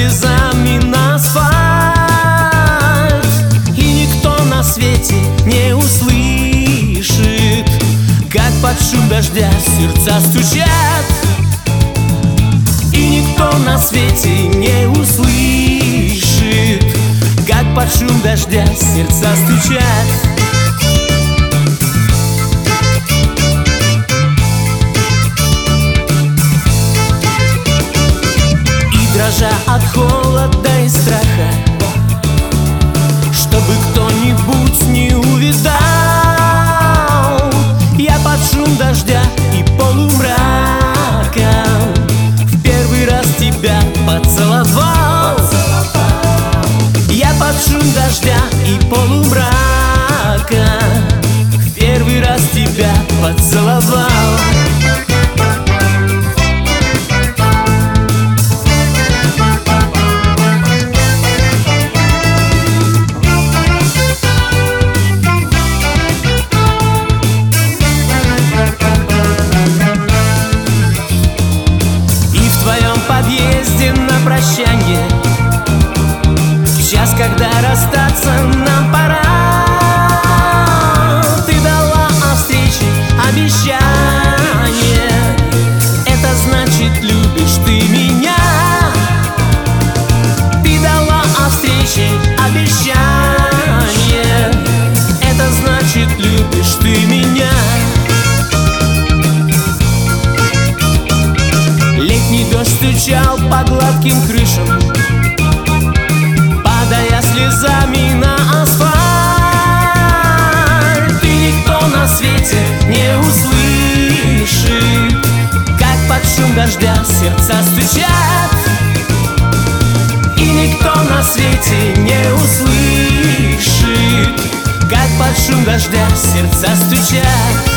слезами на асфальт, и никто на свете не услышит, как под шум дождя сердца стучат. И никто на свете не услышит, как под шум дождя сердца стучат. Дрожа от холода и страха, чтобы кто-нибудь не увидал, я под шум дождя и полумрака в первый раз тебя поцеловал. Я под шум дождя и полумрака в первый раз тебя поцеловал. Подъезде на прощанье, в час, когда расстаться нам пора, ты дала о встрече обещание. Это значит, любишь ты меня. Ты дала о встрече обещание. Это значит, любишь ты меня. Летний дождь стучал по гладким крышам, падая слезами на асфальт. И никто на свете не услышит, как под шум дождя сердца стучат. И никто на свете не услышит, как под шум дождя сердца стучат.